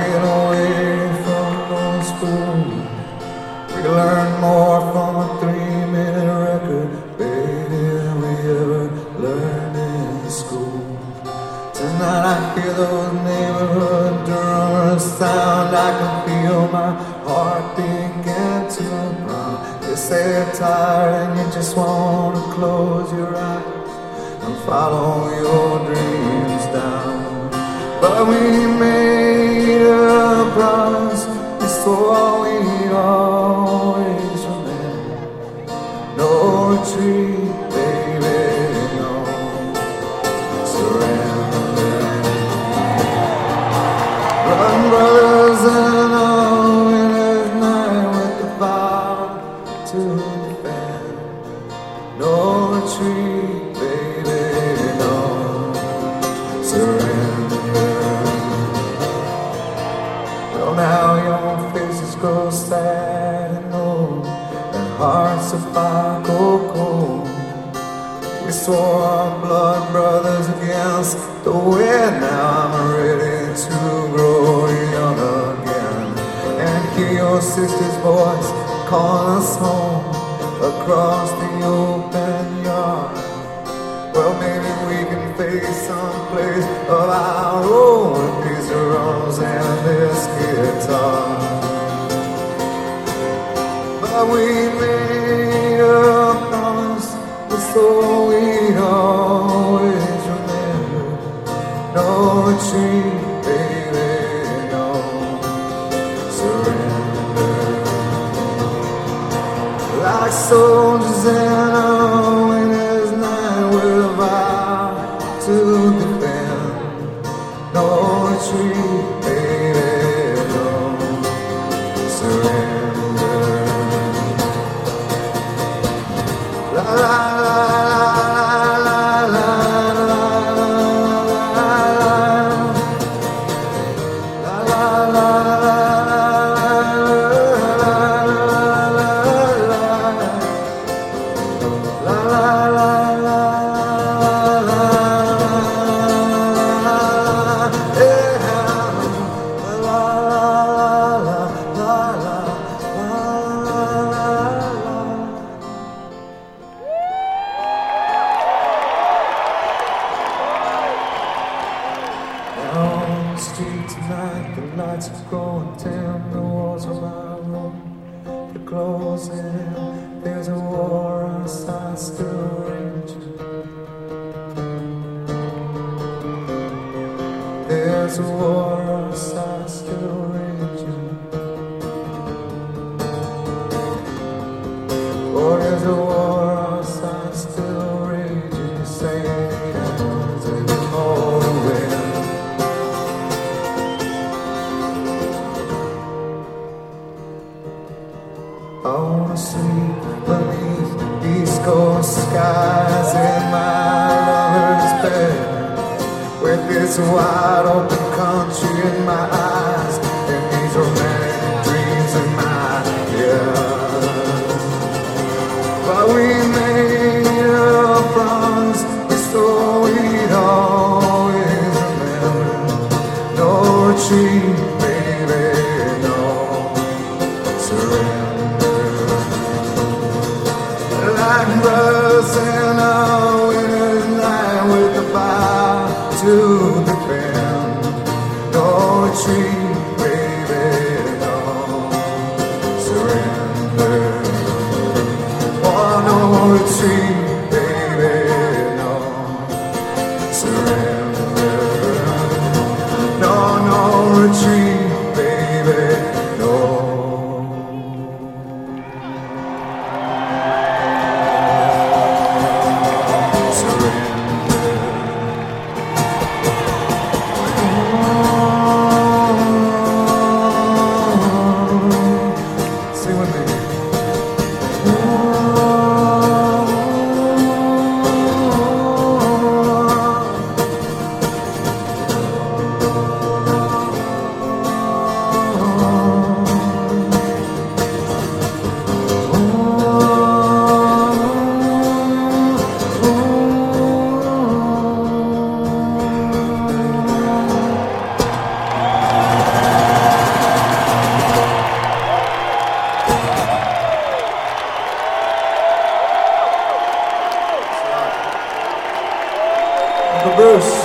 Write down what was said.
get away from the school. We learn more from a 3-minute record, baby, than we ever learned in school. Tonight I hear those neighborhood drummers sound. I can feel my heart begin to pound. They say they're tired and you just want to close your eyes and follow your dreams down. But we made a promise, we swore we'd always remember. No retreat, baby, no surrender. Run, brothers, and a winter's night with the fire to defend. No retreat, baby, no surrender. Well, now your faces grow sad and old, and hearts of fire go cold. We swore our blood, brothers, against the wind. Now I'm ready to grow young again and hear your sister's voice calling us home across the open yard. Well, maybe we can face some place of our own with these drums and this guitar. But we made a promise, so we'd always remember. No retreat, baby, no surrender. Like soldiers in a winter's night with a vow to defend. No retreat, baby, no surrender. La la la la la la on the street tonight, the lights are growing dim, the walls of my room, they're closing in. There's a war outside still raging. There's a war outside still raging. Oh, there's a war outside still raging. You say hands in the cold wind. I wanna sleep beneath East Coast skies in my lover's bed, with this wide open country in my eyes and these romantic dreams in my head. But we made a promise, we swore we'd always remember. No retreat, baby, no surrender. Like brothers in a winter's night with the fire to defend. No retreat, baby, no surrender. Oh, no retreat, baby, no surrender. No, no retreat, baby, no. Bruce.